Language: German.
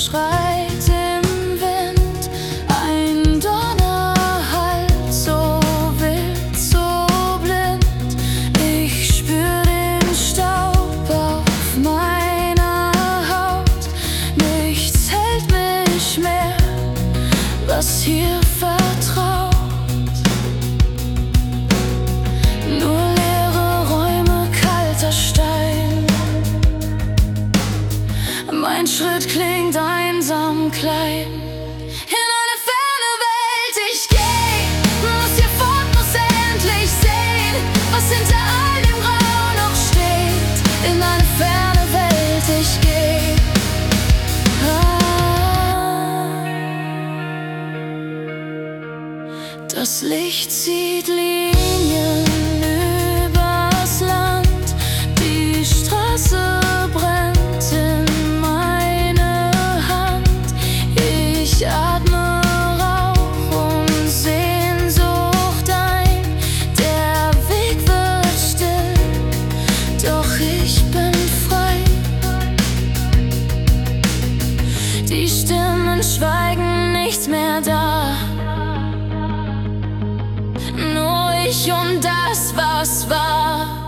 schreit im Wind, ein Donner hallt so wild, so blind. Ich spür den Staub auf meiner Haut, nichts hält mich mehr, was hier vertraut. Nur leere Räume, kalter Stein. Mein Schritt klingt einsam klein. In eine ferne Welt ich geh, muss hier fort, muss endlich sehen, was hinter all dem Grau noch steht. In eine ferne Welt ich geh. Das Licht zieht Linien übers Land, die Straße brennt in meine Hand. Ich atme Rauch und Sehnsucht ein, der Weg wird still, doch ich bin frei. Die Stimmen schweigen, nichts mehr da, nur ich und das, was war.